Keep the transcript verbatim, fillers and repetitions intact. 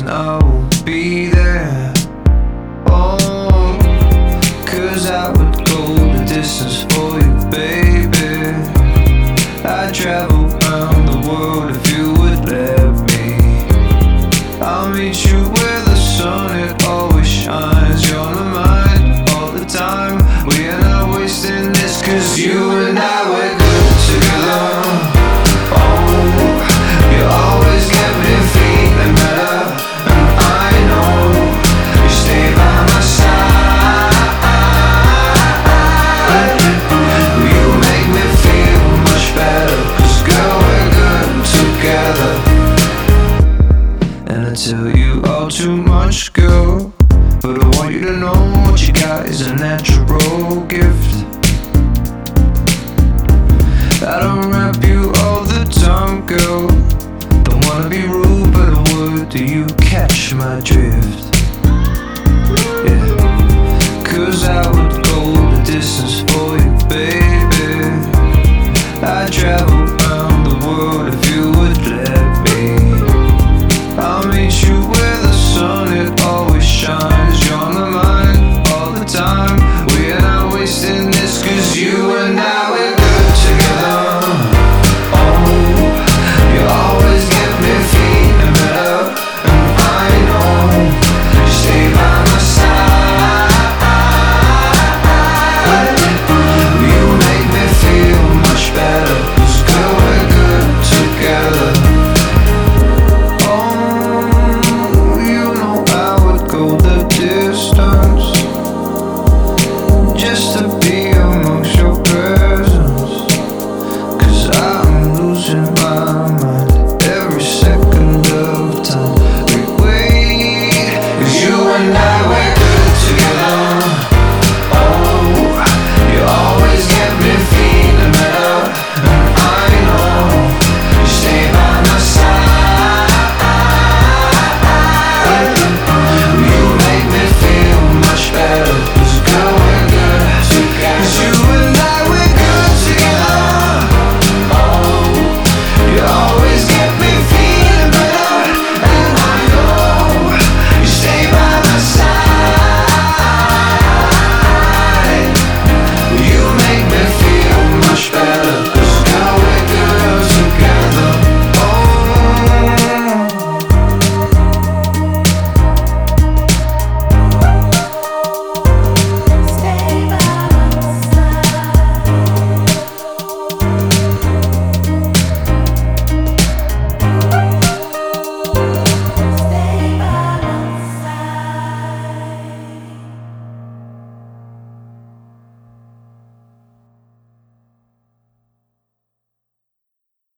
and I will be there. Oh, cause I would go the distance for you, baby. I'd travel around the world if you would let me. I'll meet you where the sun, it always shines. You're on my mind all the time. We are not wasting this, cause you and I, we're good together. Tell you all too much, girl, but I want you to know what you got is a natural gift. I don't rap you all the time, girl. Don't wanna be rude, but I would. Do you catch my drift? Yeah, cause I would go the distance for you.